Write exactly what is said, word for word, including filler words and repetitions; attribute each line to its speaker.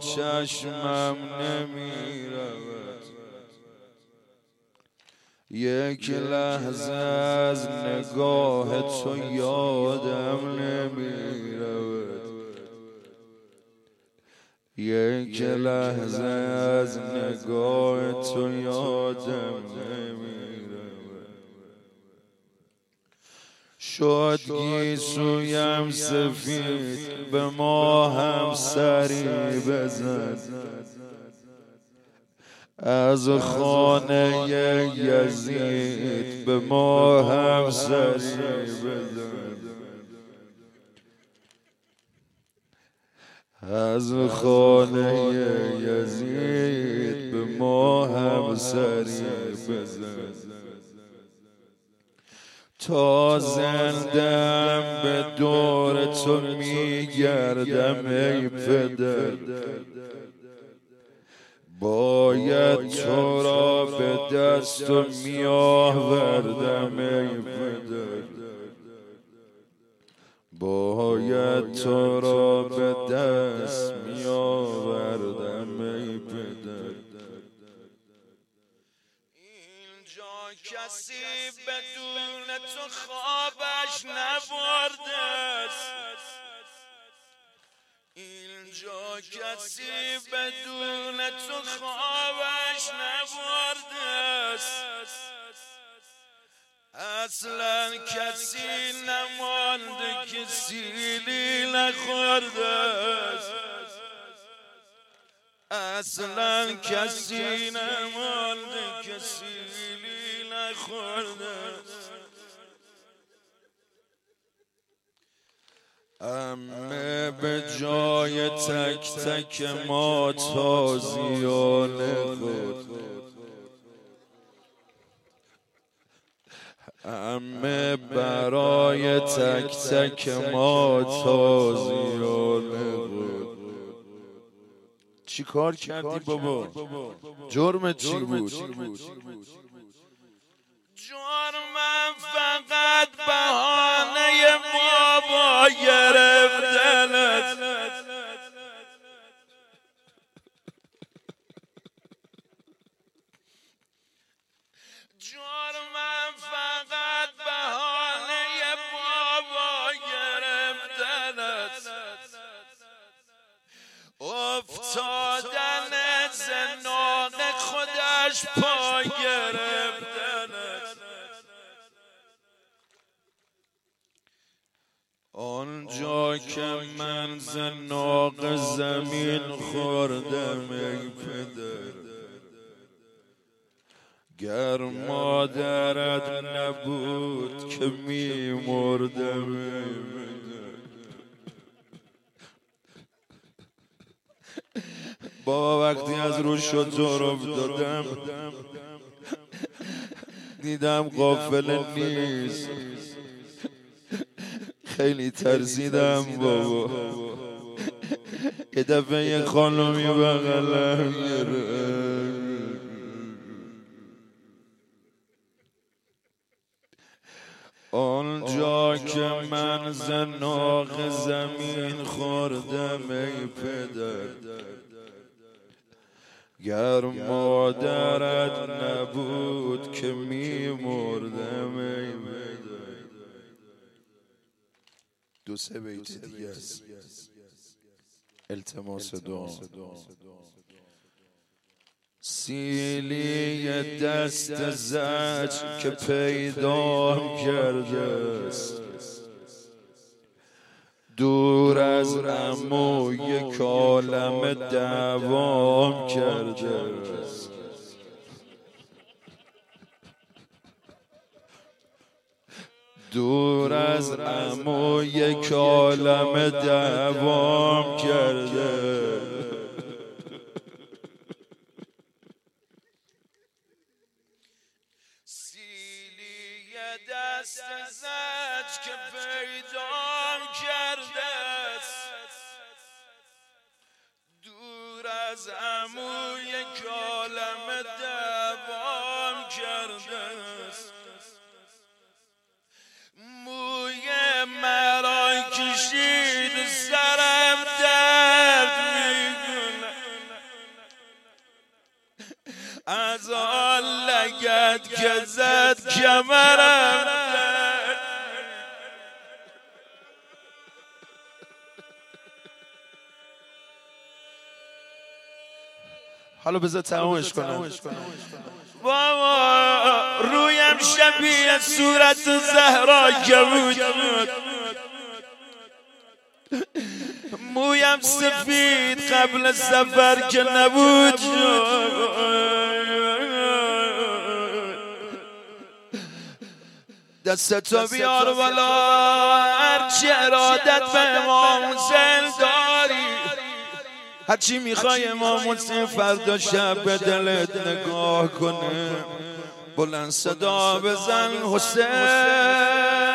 Speaker 1: چشمم نمیرود، یک لحظه از نگاه تو یادم نمیرود، یک لحظه از نگاه تو یادم نمیرود. شد گیسویم سفید به ما هم سری بزن، از خانه یزید به ما هم سری بزن، از خانه یزید به ما هم سری بزن. تا زندم به دور تو میگردم ای پدر، باید تو را به دست و می آوردم ای پدر، باید تو را به دست می آوردم ای پدر. اینجا کسی بدون تو خوابش نبرده است، اینجا کسی بدون تو خوابش نبرده است، اصلا کسی نمانده که سیلی نخورده است، اصلا کسی نمانده که سیلی نخورده است. عمه به جای تک تک ما تازیانه خود، عمه برای تک تک ما تازیانه خود. چی کار کردی بابا؟ جرمت چی بود؟ جرمم فقط بهانه بابا گرفتنت، جرمم فقط بهانه بابا گرفتنت، افتادن زناق خودش پا گرفتنت. آنجا که من زناق زمین خوردم ای پدر، گر مادرت نبود که می مردم ای پدر. بابا وقتی از روش شد زور افتادم دیدم قافله نیست، خیلی ترسیدم بابا. یه دفعه یه خانمی بغلم گرفت، آنجا که من زناق زمین خوردم ای پدر، گر مادرت نبود که می مردم ای پدر. دو سه بیت دیگه است. التماس دعا. سیلی دست زج که پیدام کرده است، دور از عمو یک عالم دوام کرده است، دور از عمو یک عالم دوام کرده. سیلی دست زج که پیدام کرده است، دور از عمو یک عالم دوام کرده است. موی مرا کشید سرم درد میکنه، گرد که زد کمرم.
Speaker 2: حالا بذار تمامش کنم.
Speaker 1: بابا رویم شبیه صورت زهرا که بود، مویم سفید قبل سفر که نبود. دستتو بیار بالا هرچی ارادت به امام حسین داری، هرچی میخوای امام حسین فردا شب به دلت نگاه کنه. بلند صدا بزن حسین.